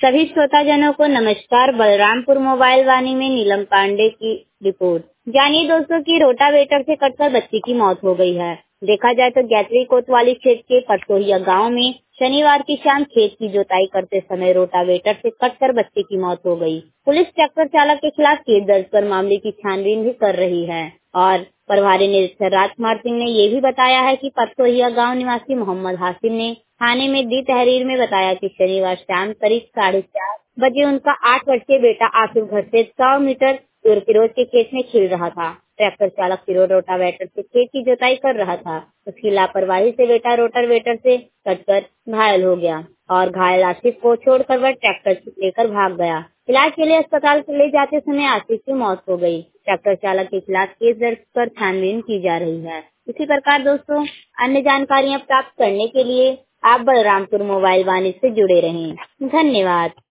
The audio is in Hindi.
सभी श्रोताजनों को नमस्कार। बलरामपुर मोबाइल वाणी में नीलम पांडे की रिपोर्ट। जानिए दोस्तों कि रोटावेटर से कटकर बच्ची की मौत हो गई है। देखा जाए तो गायत्री कोतवाली क्षेत्र के परसोहिया गांव में शनिवार की शाम खेत की जुताई करते समय रोटावेटर से कटकर बच्ची की मौत हो गई। पुलिस ट्रैक्टर चालक के खिलाफ केस दर्ज कर मामले की छानबीन भी कर रही है और प्रभारी निरीक्षक राजकुमार सिंह ने ये भी बताया है कि परसोहिया गांव निवासी मोहम्मद हासिम ने थाने में दी तहरीर में बताया कि शनिवार शाम करीब 4:30 बजे उनका 8 वर्षीय बेटा आसिफ घर से 100 मीटर दूर फिरोज के खेत में खेल रहा था। ट्रैक्टर चालक फिरोज रोटावेटर से खेत की जुताई कर रहा था। उसकी लापरवाही से बेटा रोटावेटर से कटकर घायल हो गया और घायल आसिफ को छोड़कर वह ट्रैक्टर लेकर भाग गया। इलाज के लिए अस्पताल ले जाते समय आसिफ की मौत हो गई। ट्रैक्टर चालक के खिलाफ केस दर्ज कर छानबीन की जा रही है। इसी प्रकार दोस्तों अन्य जानकारियाँ प्राप्त करने के लिए आप बलरामपुर मोबाइल वाणी से जुड़े रहें। धन्यवाद।